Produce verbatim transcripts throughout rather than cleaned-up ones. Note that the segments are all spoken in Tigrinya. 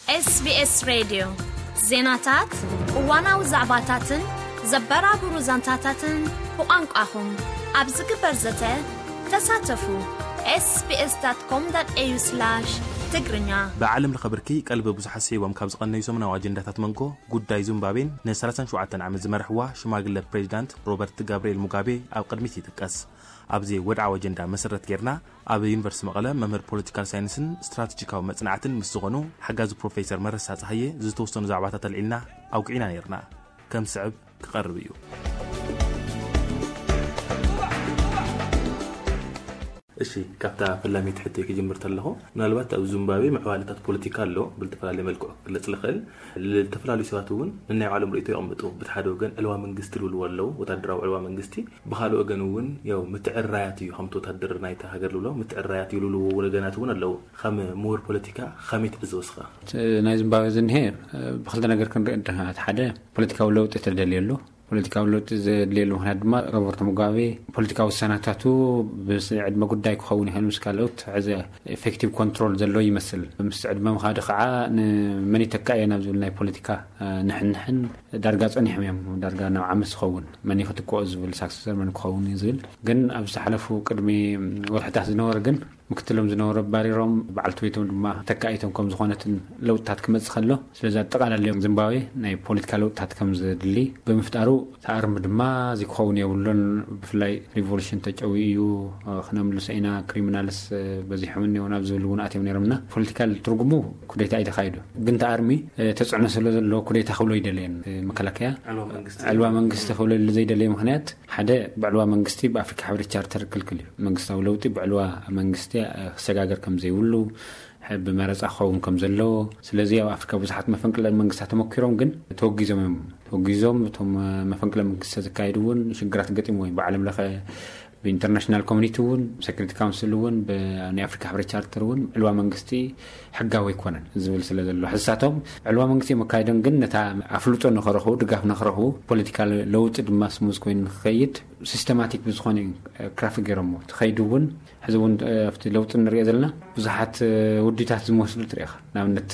إس بي إس راديو زيناتات وانا وزعباتاتن زبرابرو زانتاتاتن وانقاهم أبزق برزته تساتفو إس بي إس دوت كوم دوت إيه يو سلاش تقرنيا بعالم الخبركي قلب بزحسي ومكابز قلنا يسمنا واجندات منكو قد زيمبابوين نسالسان شوعتن عم زمرحوا شماغل بريزيدنت روبرت غابرييل موغابي أو قدمتي تقاس أبزي ودع وجندا مسرت كيرنا أبي يونيفرسيتي مقالة ممر بوليتيكال ساينسن استراتيجيكاو مصنعاتن مسغنو حجاز بروفيسور مرسا صحيه زتوستن زعباتات العلنا أو قعينا نيرنا كم صعب كقربيو እሺ ካፍታ ፈላሚ ትሕተ ከጀምርት ኣለኹ ምናልባት ኣብ ዚምባብዌ ማዕዋልታት ፖለቲካ ኣሎ ብልተፈላለየ መልክዑ ክግለጽ ልኽእል ልተፈላለዩ ሰባት እውን ንናይ ዓለም ርእይቶ ይቕምጡ ብሓደ ወገን ዕልዋ መንግስቲ ልብልዎ ኣለዉ ወታደራዊ ዕልዋ መንግስቲ ብኻልእ ወገን እውን ያው ምትዕራያት እዩ ከምቲ ወታደር ናይታ ሃገር ልብሎ ምትዕራያት ይልብልዎ ወገናት እውን ኣለዉ ከም ምሁር ፖለቲካ ከመይ ትዕዘብስኻ ናይ ዚምባብዌ ዝንሄ ብኽልተ ነገር ክንርኢ እንተሃ ሓደ ፖለቲካዊ ለውጢ ተደልየሉ ፖለቲካዊ ለውጢ ዘድልየሉ ምክንያት ድማ ሮበርት ሙጋቤ ፖለቲካዊ ውሳናታቱ ብዕድመ ጉዳይ ክኸውን ይኽእል ምስ ካልኦት ሕዚ ኤፌክቲቭ ኮንትሮል ዘሎ ይመስል ምስ ዕድመ ምኻድ ከዓ ንመን ይተካእ ናብ ዝብል ናይ ፖለቲካ ንሕንሕን ዳርጋ ፀኒሖም እዮም ዳርጋ ናብ ዓመት ዝኸውን መን ይኽትክኦ ዝብል ሳክሰሰር መን ክኸውን ዝብል ግን ኣብ ዝሓለፉ ቅድሚ ወርሕታት ዝነበረ ግን ምክትሎም ዝነበረ ባሪሮም በዓልቲ ቤቶም ድማ ተካኢቶም ከም ዝኾነትን ለውጥታት ክመጽእ ከሎ ስለዚ ኣጠቃላሊ ዚምባብዌ ናይ ፖለቲካ ለውጥታት ከም ዝድሊ ብምፍጣሩ ተኣርም ድማ ዝክኸውን የብሉን ብፍላይ ሪቮሉሽን ተጨዊኡ ክነምልስ ኢና ክሪሚናልስ በዚሖም ነው ናብ ዝብል እውን ኣትዮም ነይሮምና ፖለቲካል ትርጉሙ ኩዴታ ኣይተኻይዱ ግን ተኣርሚ ተጽዕኖ ስለ ዘሎ ኩዴታ ክብሎ ይደልየን መከላከያ ዕልዋ መንግስቲ ክብሎ ዘይደልየ ምክንያት ሓደ ብዕልዋ መንግስቲ ብኣፍሪካ ሕብረት ቻርተር ክልክል እዩ መንግስታዊ ለውጢ ብዕልዋ መንግስቲ ሰጋገር ከም ዘይብሉ ሕብ መረጻ ኸውን ከም ዘሎ ስለዚ ኣብ ኣፍሪካ ብዙሓት መፈንቅለ መንግስታት ተመኪሮም ግን ተወጊዞም ተወጊዞም እቶም መፈንቅለ መንግስታት ዘካይዱውን ሽግራት ገጢሞም ብዓለም ለኸ በኢንተርናሽናል ኮሚኒቲ እውን ሴኩሪቲ ካውንስል እውን በናይ ኣፍሪካ ሕብረት ቻርተር እውን ዕልዋ መንግስቲ ሕጋዊ ይኮነን ዝብል ስለ ዘሎ ሕሳቶም ዕልዋ መንግስቲ መካይዶን ግን ነታ ኣፍልጦ ንኸረኽቡ ድጋፍ ንኸረኽቡ ፖለቲካል ለውጢ ድማ ስሙዝ ኮይኑ ንኽኸይድ ሲስተማቲክ ብዝኾነ ክራፊ ገይሮሞ ትኸይዱ እውን ሕዚ እውን ኣብቲ ለውጢ ንሪኦ ዘለና ብዙሓት ውዲታት ዝመስሉ ትሪኢኻ ንኣብነት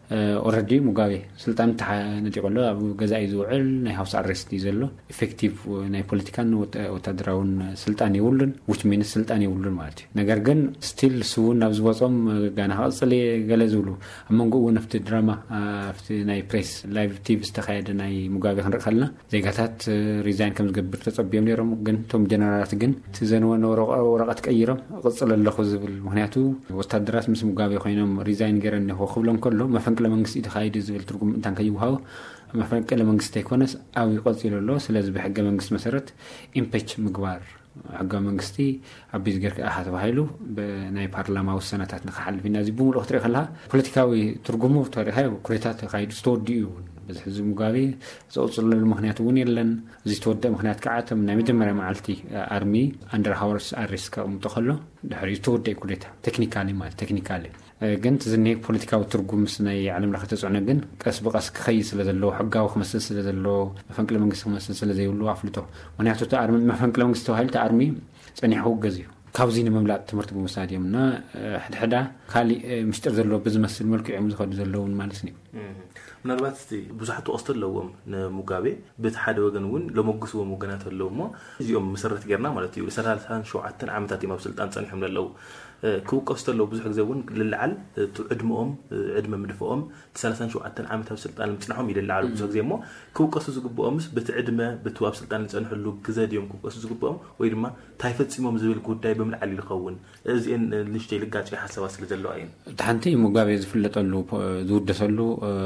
ኦልሬዲ ሙጋቤ ስልጣን ተነጢቆሎ ኣብ ገዛኢ ዝውዕል ናይ ሃውስ ኣሬስት ዘሎ ኤፌክቲቭ ናይ ፖለቲካን ወታደራውን ስልጣን ይውልን which means ስልጣን ይውልን ማለት እዩ ነገር ግን ስቲል ስውን ኣብ ዝወጾም ጋና ኸጽል ገለ ዝብሉ ኣብ መንጎ እውን ኣብቲ ድራማ ኣብቲ ናይ ፕሬስ ላይቭ ቲቪ ዝተኻየደ ናይ ሙጋቤ ክንርኢ ከለና ዜጋታት ሪዛይን ከም ዝገብር ተጸቢዮም ነይሮም ግን ቶም ጀነራላት ግን ትዘንወን ወረቐት ቀይሮም ቕጽል ኣለኹ ዝብል ምክንያቱ ወታደራት ምስ ሙጋቤ ኮይኖም ሪዛይን ገይረን ነው ክብሎም ከሎ መፈንቅለ መንግስቲ ተኻይድ ዝብል ትርጉም እንታን ከይውሃው መፈንቅለ መንግስቲ ይኮነስ ኣብ ይቆጽል ኣሎ ስለዚ ብሕገ መንግስቲ መሰረት ኢምፒች ምግባር ሕገ መንግስቲ ኣብ ቢዝገር ከኣ ተባሂሉ በናይ ፓርላማ ውሳናታት ንኽሓልፍ ኢና እዚ ብምሉእ ክትርኢ ከለኻ ፖለቲካዊ ትርጉሙ ታሪኻዊ ኩሬታት ተኻይዱ ዝተወዲኡ በዚ ሕዚ ሙጋቤ ዘውጽለሉ ምክንያት እውን የለን እዚ ተወደእ ምክንያት ከዓ እቶም ናይ መጀመርያ መዓልቲ ኣርሚ ኣንደር ሃውስ ኣሬስት ከቕምጦ ከሎ ድሕሪ ዝተወደእ ኩዴታ ቴክኒካሊ ማለት ቴክኒካሊ ግን ትዝኒ ፖለቲካዊ ትርጉም ምስ ናይ ዓለም ለኸ ተጽዕኖ ግን ቀስ ብቐስ ክኸይድ ስለ ዘለዎ ሕጋዊ ክመስል ስለ ዘለዎ መፈንቅለ መንግስቲ ክመስል ስለ ዘይብሉ ኣፍልጦ ምክንያቱ ተኣርሚ መፈንቅለ መንግስቲ ተባሂሉ ተኣርሚ ጸኒሑ ውገዝ እዩ ካብዚ ንምምላእ ትምህርቲ ብምውሳድ እዮም እና ሕድሕዳ ካሊእ ምስጢር ዘለዎ ብዝመስል መልክዑ እዮም ዝኸዱ ዘለውን ማለት እዩ ምናልባት እስቲ ብዙሓት ወስተ ኣለዎም ንሙጋቤ በቲ ሓደ ወገን እውን ለመግስዎም ወገናት ኣለዎ እሞ እዚኦም መሰረት ጌርና ማለት እዩ ሰላሳ ሸውዓተ ዓመታት እዮም ኣብ ስልጣን ጸኒሖም ዘለዉ ክውቀሱ ተለው ብዙሕ ግዜ እውን ልልዓል ዕድመኦም ዕድመ ምድፍኦም ሰላሳ ሸውዓተ ዓመት ኣብ ስልጣን ምጽናሖም ይልልዓሉ ብዙሕ ግዜ እሞ ክውቀሱ ዝግብኦምስ በቲ ዕድመ በቲ ኣብ ስልጣን ዝጸንሕሉ ግዜ ድዮም ክውቀሱ ዝግብኦም ወይ ድማ ታይፈጽሞም ዝብል ጉዳይ ብምልዓል ይልኸውን እዚአን ንሽተይ ልጋጭ ሓሳባት ስለ ዘለዎ አይን ታንቲ ሙጋቤ ዝፍለጠሉ ዝውደሰሉ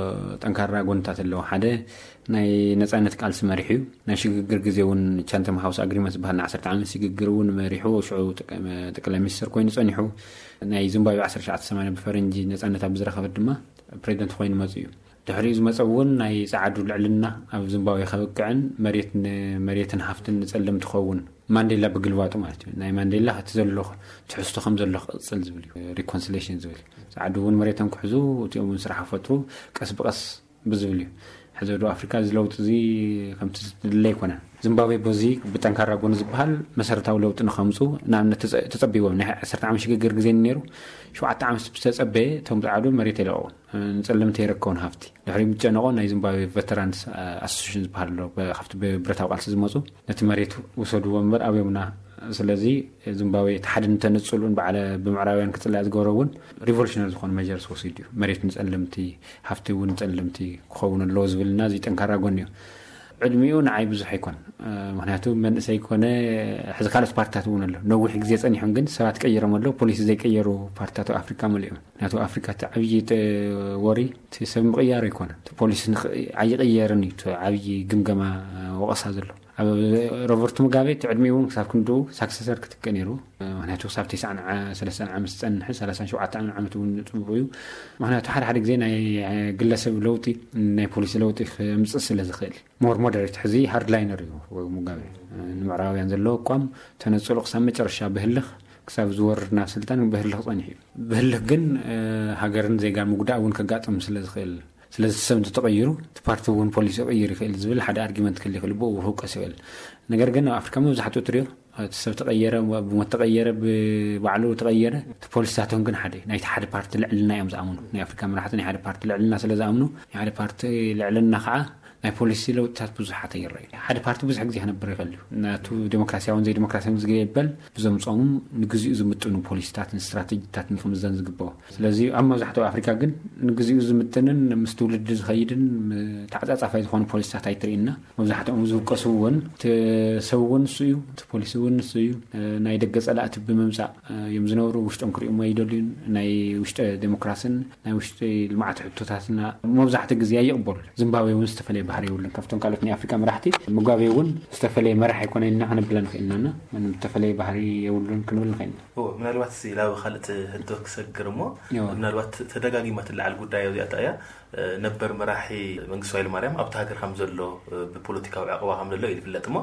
ጠንካራ ጎንታት ኣለዎ ሓደ ናይ ነጻነት ቃልሲ መሪሑ ናይ ሽግግር ግዜ እውን ቻንተም ሃውስ አግሪመንት ባህና ዓሰርተ ዓመት ሽግግር እውን መሪሑ ሽዑ ጠቅላይ ሚኒስትር ኮይኑ ጸኒሑ ናይ ዚምባብዌ ዓሰርተ ትሽዓተ ሰማንያ በፈረንጂ ነጻነት ኣብ ዝረኸበ ድማ ፕሬዝዳንት ኮይኑ መጽኡ እዩ ድሕሪ ዝመጸውን ናይ ጻዓዱ ልዕልና ኣብ ዚምባብዌ ከበቅዕን መሬት መሬትን ሃፍትን ጸለም ትኸውን ማንዴላ በግልባጡ ማለት እዩ ናይ ማንዴላ ተዘሎ ትሕስቶ ከም ዘሎ ቅጽል ዝብል ሪኮንሲሌሽን ዝብል ጻዓዱ እውን መሬትን ክሕዙ እቲኦም ስራሕ ፈጥሩ ቀስ በቀስ ብዝብል እዩ حزب دو أفريقيا زلوت زي كم تدلي كنا زيمبابوي بوزي بتنكر جون زبحال مسرتها ولوت إنه خمسو نعم تتصبي ومنها صرت عم شجر جزين نيرو شو عت عم تتصبي توم تعادل مريت له نسلم تيركون هافتي لحري متجنقون ناي زيمبابوي فترانس أسوشيشن زبحال خفت ببرتاو قالت زمازو نتمريت وصدوا ومر أو يومنا ስለዚህ ዚምባብዌ ተሓድን ተነጽሉን ባዕለ በምዕራባውያን ክጽላ ዝገበረውን ሪቮሉሽነሪ ዝኾነ መጀርስ ወሲድ እዩ መሬት ንጸልምቲ ሃፍቲ እውን ጸልምቲ ክኸውን ኣሎ ዝብልና እዚ ጠንካራ ጎን እዩ ዕድሚኡ ንዓይ ብዙሕ ኣይኮን ምክንያቱ መንእሰይ ኮነ ሕዚ ካልኦት ፓርቲታት እውን ኣሎ ነዊሕ ግዜ ጸኒሖም ግን ሰባት ቀይሮም ኣሎ ፖሊሲ ዘይቀየሩ ፓርቲታት ኣፍሪካ መሊኦም ምክንያቱ ኣፍሪካ ዓብዪ ወሪ ሰብ ምቕያር ኣይኮነ ፖሊሲ ኣይቀየርን እዩ ዓብዪ ግምገማ ወቀሳ ዘሎ روبرت مغابي تعدميون كساب كندو ساكسسر كتكنيرو معناته حساب تسعة ثلاثين عام ستنح ثلاثين شوعة عامت ونطبيو معناته حد حد زين جلسه لوتي ناي بوليس لوتي مصص لزخيل مور مودريت حزي هارد لاينر مغابي المعراويان زلو قام تنصلق سام مጨረሻ بهلخ كساب زورنا سلطان بهلخ صنيح بهلخ ግን ሀገርን ዜጋን ሙጉዳውን ከጋጥም ስለዝخيل ስለዚህ ሰምቶ ተቀይሩ ፓርቲውን ፖሊስ ቀይሩ ይል ዝብል ሓደ አርጊመንት ከሊ ይልቦ ወሁቀስ ይል ነገር ግን አፍሪካ መብዛሕቱ ትሪዮ ተሰብ ተቀየረ ወመተቀየረ በባዕሉ ተቀየረ ፖሊሳቶም ግን ሓደ ናይ ሓደ ፓርቲ ልዕልና እዮም ዝኣምኑ ናይ አፍሪካ መራሕቲ ናይ ሓደ ፓርቲ ልዕልና ስለዝኣምኑ ናይ ሓደ ፓርቲ ልዕልና ከዓ ናይ ፖሊሲ ለውጥታት ብዙሓት ይረኣዩ ሓደ ፓርቲ ብዙሕ ግዜ ነበር ይፈልዩ ናቱ ዲሞክራሲያውን ዘይ ዲሞክራሲያውን ዝገበል ብዙም ጾም ንግዚኡ ዝምጥኑ ፖሊሲታትን ስትራቴጂታትን ከምዘን ዝግበው ስለዚህ ኣብ መብዛሕትኡ አፍሪካ ግን ንግዚኡ ዝምጥንን ምስተውልድ ዝኸይድን ተዓጻጻፋይ ዝኾኑ ፖሊሲታት ኣይትሪኢና መብዛሕትኦም ዝውቀሱውን ተሰውን ስዩ ፖሊሲውን ስዩ ናይ ደገ ጸላእት ብምምጻእ እዮም ዝነብሩ ውሽጦም ክሪኦም ይደልዩን ናይ ውሽጠ ዲሞክራሲን ናይ ውሽጠ ልማዓት ሕቶታትና መብዛሕትኡ ግዜ ይቕበሉ ዚምባብዌውን ዝተፈለየ ባህሪ ይውልን ከፍቶም ካልኦት ናይ አፍሪካ መራሕቲ ሙጋቤውን ዝተፈለየ መራሒ ይኮነና ክንብለን ከይናና ምንም ተፈለየ ባህሪ ይውልን ክንብል ከይና ኦ ምናልባት ሲላው ኻልት ህቶ ክሰግርሞ ምናልባት ተደጋጊማ ትልዓል ጉዳይ ያጣያ ነበር መራሒ መንግስቱ ኃይለ ማርያም ኣብታ ሀገር ከም ዘሎ በፖለቲካዊ ዓቀባ ከም ዘሎ ይፍለጥሞ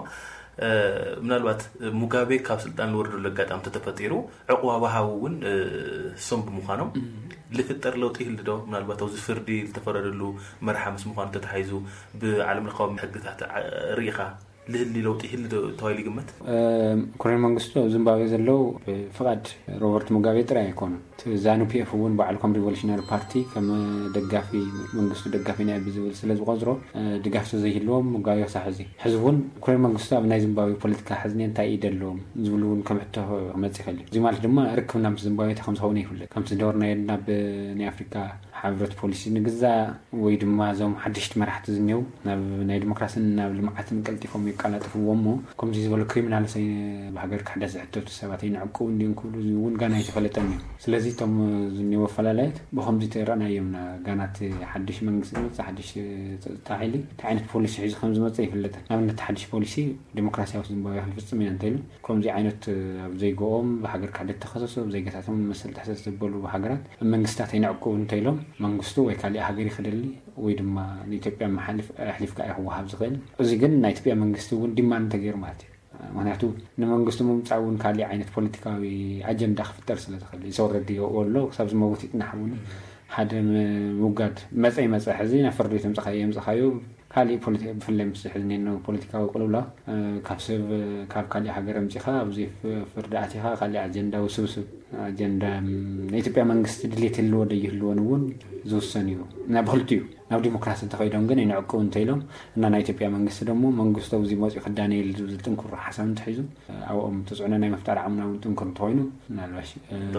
ምናልባት ሙጋቤ ካብ ስልጣን ወርዶ ለጋጣም ተተፈጠሩ ዕቁባ ባሃውን ሶም ብምዃኖም لفتر لو تيل دو من الباتوز فردي التفردلو مرحة مسموخان تتحيزو بعالم القوم حقتها ريخة للي لو تيل دو تويلي قمت كورين منغستو زيمبابوي زلو فقط روبرت موغابي ترى يكون زانو بي اف ون بعلكم ريفولوشنري بارتي كما دغافي منغستو دغافي ناي بزول سلاز قزرو دغافتو زي هلوم موغابي صحزي حزبون كورين منغستو ناي زيمبابوي بوليتيكا حزنين تاي يدلوم زبلون كم حتى مزي خلي زي مالت دما ركبنا زيمبابوي تخمس هوني يفل كم تدورنا يدنا بني افريكا حبرت بوليسي نغزا وي دما زوم حدشت مرحت زنيو ناي ديمقراطيا ناب لمعات نقلتيكم يقالطفومو كم زي زبل كريمنال سي بحاجر كحدث حتى سباتين عقو ندين كلو زون غانا يتفلطني ስለዚህ ቶም ዝኒው ፈላላይት በኸምዚ ተራና የምና ጋናት ሓድሽ መንግስቲ መጽ ሓድሽ ታይሊ ታይነት ፖሊሲ ሒዝ ከም ዝመጽ ይፍለጥ ናብነት ሓድሽ ፖሊሲ ዲሞክራሲያዊ ዝምባብዌ ፍጽም ይንተሉ ከምዚ ዓይነት ኣብ ዘይጎኦም በሃገር ካደት ተኸሰሱ ዘይገታቶም መስል ተሕሰስ ዝበሉ በሃገራት መንግስታት አይናዕቁ እንተይሎም መንግስቱ ወይ ካሊ ሃገር ይخدልሊ ወይ ድማ ኢትዮጵያ መሐልፍ አህሊፍካ ይወሃብ ዝኽእል እዚ ግን ናይ ኢትዮጵያ መንግስቲ እውን ዲማንድ ተገይር ማለት ምክንያቱ ንመንግስቱ ምምጻውን ካሊ ዓይነት ፖለቲካዊ አጀንዳ ክፍጠር ስለዝኽእል ይሰወረድ ይወሎ ሰብ ዝመውት ይጥናሐውን ሓደ ሙጋድ መጽይ መጽይ ሕዚ ናፈርዶ ተምጽኻየ ምጽኻዩ ካሊ ፖለቲካ ብፍለም ስሕዝኔ ነው ፖለቲካዊ ቁልውላ ካብ ሰብ ካብ ካሊ ሃገር ምጽኻ ኣብዚ ፍርዳአቲኻ ካሊ አጀንዳ ውስብስብ አጀንዳ ኢትዮጵያ መንግስት ድሌት ይልዎ ደይህልዎን እውን ዝውሰንዩ ናብልቲዩ ናብ ዲሞክራሲ ተኸይዶም ግን ይንዕቁ እንተይሎም እና ናይ ኢትዮጵያ መንግስት ደሞ መንግስቱ ኣብዚ መጽኡ ክዳነይል ዝጥንኩር ሓሳብ እንተሒዙ ኣብኦም ተጽዕኖ ናይ መፍጠር ዓምናው ጥንኩር ተወይኑ ናልባሽ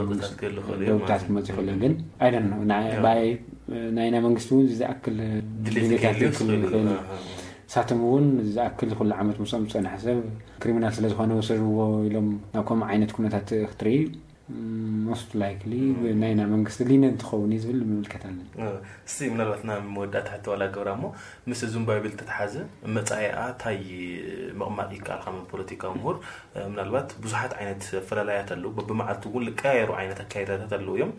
ዶክተር መጽኡ ከለ ግን አይደን ነው ናይ ናይ መንግስቱ ዝኣክል ድሌት ሳተሙን ዝኣክል ኩሉ ዓመት ሙሰም ጽና ሓሳብ ክሪሚናል ስለዝኾነ ወሰድዎ ኢሎም ናብኩም ዓይነት ኩነታት ክትሪ most likely ناينا منغست لينا تخوني زبل مملكتنا سي من الوقتنا مودات حتى ولا غرامو مس زيمبابوي تتحازه مصايا تاي مقماط يقال خم بوليتيكا امور من الوقت بزحات عينت فلالايات اللو بمعلت تقول قايرو عينت كايدات اللو يوم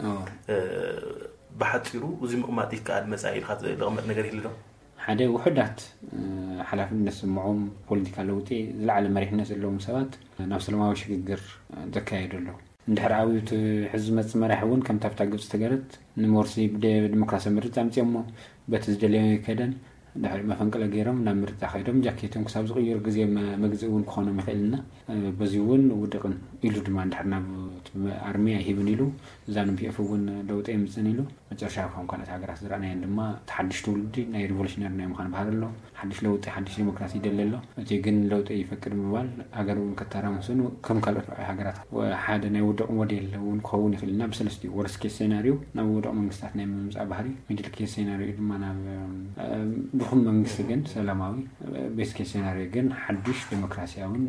بحثيرو وزي مقماط يقال مصايا خاطر لغمت ነገር ይልዶ ሓደ ውሕዳት ሓላፍነት ስምዖም ፖለቲካ ለውጢ ዝለዓለ መሪሕነት ዘለዎም ሰባት ናብ ሰላማዊ ሽግግር ዘካይደሉ እንደራዊት ሕዝብ መጽመራሕውን ከም ታፍታ ግብጽ ተገረት ንሞርሲ ብዲሞክራሲ ምርጫ ምጽሞ በትዝደለ ከደን دحر ما فنقله غيرهم نمرت خيدهم جاكيتهم كساب صغير غزي مغزون كونو مخيلنا بزيون ودقن يلو دما دحرنا ارمي هيبن يلو زانم بيفون لوط يمصن يلو مጨረሻ كون كانت هاغرات زرانا يندما تحدش تولد ناي ريفولوشنير ناي مخان بحالله حدش لوط حدش ديمقراطي دلله اجي ግን لوط يفكر مبال هاغرون كترامسن كم كالو هاغرات وحاده ناي ودق موديل ون كون يخلنا بسلستي ورسكي سيناريو ناي ودق منستات ناي ممصا بحري ميدل كي سيناريو دما نا بخم መንግስት ግን ሰላማዊ ቤስኬ ሴናሪዮ ግን حدش ዲሞክራሲያውን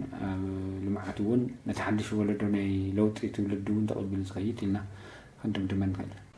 ልማዓቱን ነተሐድሽ ወለዶ ናይ ለውጥ ትውልዱን ተቀብል ዝኸይት ኢልና ክንድምድመን